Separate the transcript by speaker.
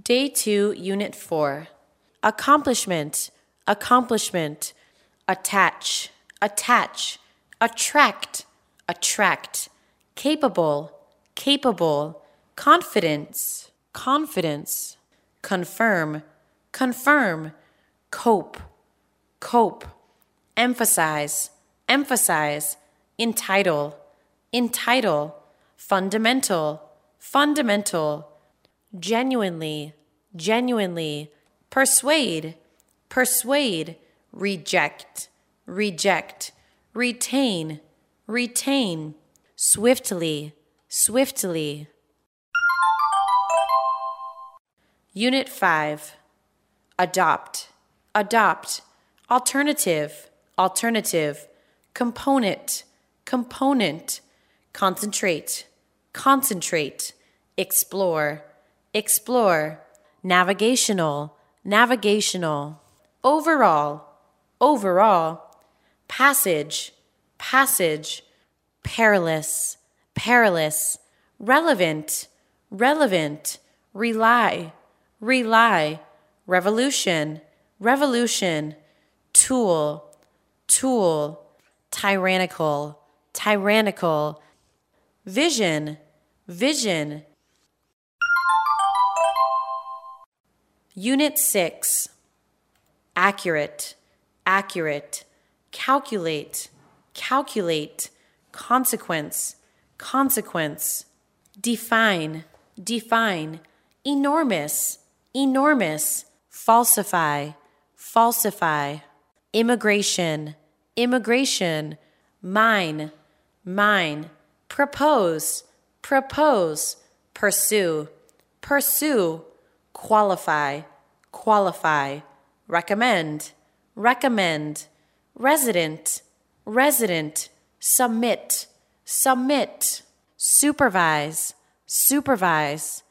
Speaker 1: Day 2, Unit 4. Accomplishment, accomplishment. Attach, attach. Attract, attract. Capable, capable. Confidence, confidence. Confirm, confirm. Cope, cope. Emphasize, emphasize. Entitle, entitle. Fundamental, fundamental. Genuinely, genuinely. Persuade, persuade. Reject, reject. Retain, retain. Swiftly, swiftly. Unit 5. Adopt, adopt. Alternative, alternative. Component, component. Concentrate, concentrate. Explore, explore. Navigational, navigational. Overall, overall. Passage, passage. Perilous, perilous. Relevant, relevant. Rely, rely. Revolution, revolution. Tool, tool. Tyrannical, tyrannical. Vision, vision. Unit 6. Accurate, accurate. Calculate, calculate. Consequence, consequence. Define, define. Enormous, enormous. Falsify, falsify. Immigration, immigration. Mine, mine. Propose, propose. Pursue, pursue. Qualify, qualify. Recommend, recommend. Resident, resident. Submit, submit. Supervise, supervise.